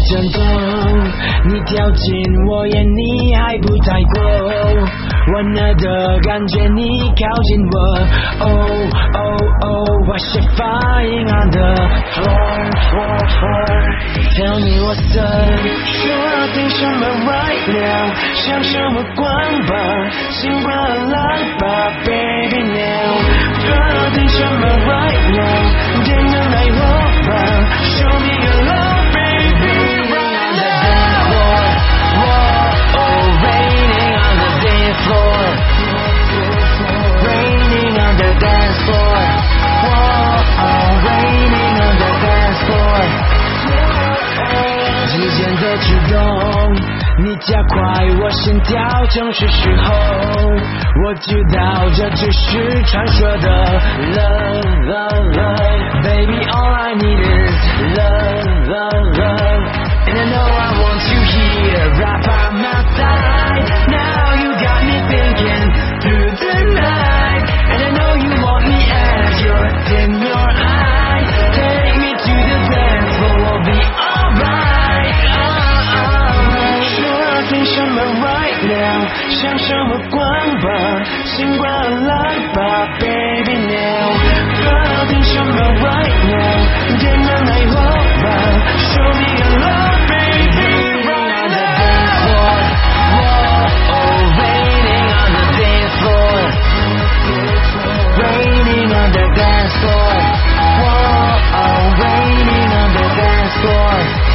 震动，你跳进我眼，你还不太够，温热的感觉，你靠近我。Oh oh oh, what's your flying on the floor? Tell me what's up. 说要听什么 right now， 想什么光吧，心花来吧 ，baby now。说要听什么 right now， 点燃爱我吧 ，show me your love，baby。Right on the dance floor, whoa, oh, raining on the dance floor, raining on the dance floor, whoa, oh, raining on the dance floor。之间的举动，你加快我心跳，正是时候。我知道这只是传说的 love, love, love. Baby, all I need is love, love, love. And I know I want you here, right by my side. Now you got me thinking through the night. And I know you want me as yours in your eyes. Take me to the dance floor, we'll be alright. 说要听什么 right now， 想什么光吧，心花来吧 ，baby now。说要听什么 right now， 点燃爱我吧 ，show me your love，baby。Right on the dance floor, whoa, oh, raining on the dance floor, raining on the dance floor, whoa, oh, raining on the dance floor,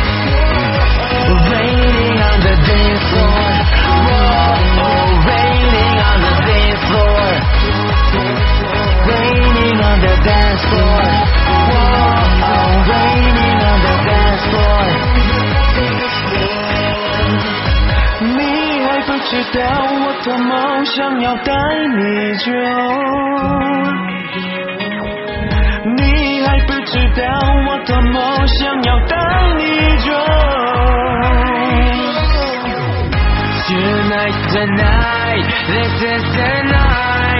raining on the dance floor, whoa, oh, raining on the dance floor, raining on the dance floor, whoa, oh, raining on the dance floor。你还不知道我多么想要带你走，你还不知道我多么想要带你走。Tonight, tonight, this is the night.